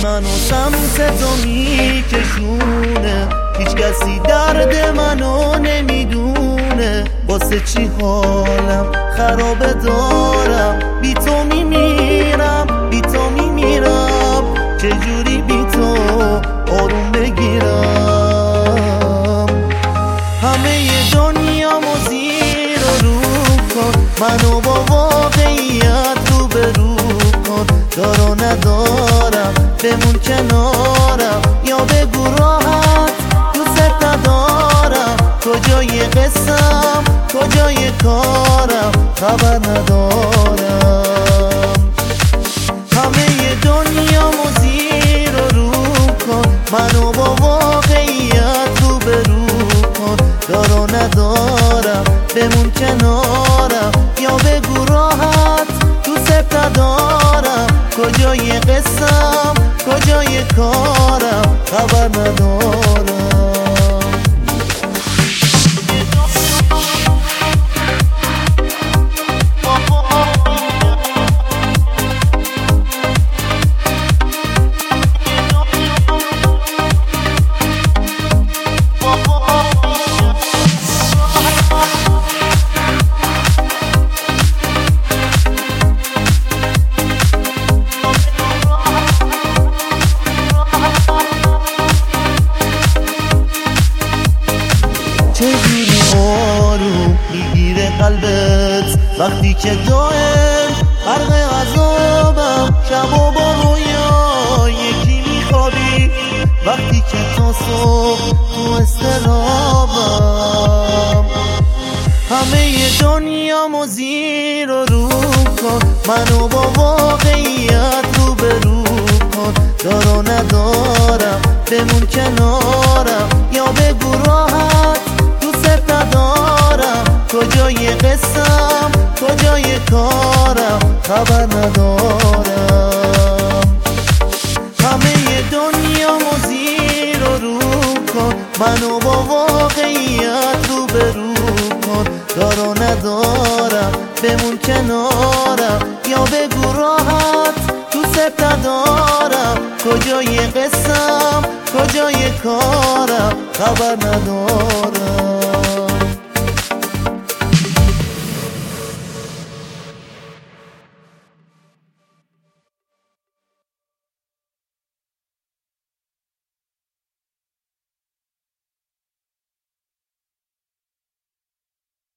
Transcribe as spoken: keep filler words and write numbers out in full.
منو سمت تو میکشونه، هیچ کسی درد منو نمیدونه. واسه چی حالم خرابه دارم، بی تو میمیرم، بی تو میمیرم. چجوری بی تو آروم بگیرم؟ همه دنیامو زیر و رو کن، منو با واقعیت رو به رو کن. دارو ندارم بمون کنارم، یا بگو راحت دوست ندارم. کجای قسم کجای کارم خبر ندارم. همه دنیامو زیر و رو کن، منو با واقعیت رو به رو کن. دارو ندارم بمون کنارم، یا بگو راحت دوست ندارم. کجای قسم کجای کارم خبر ندارم. چجوری آروم میگیره قلبت وقتی که دائم غرق عذابم؟ شب و با رویا یکی میخوابی، وقتی که تا صبح تو اضطرابم. همه دنیامو زیر و رو کن، منو با واقعیت رو به رو کن. دارو ندارم بمون کنارم، یا بگو راحت دوست ندارم. کجای قسم کجای کارم خبر ندارم. همه دنیامو زیر و رو کن، منو با واقعیت رو به رو کن. دارو ندارم بمون کنارم، یا بگو راحت دوست ندارم. کجای قسم کجای کارم خبر ندارم.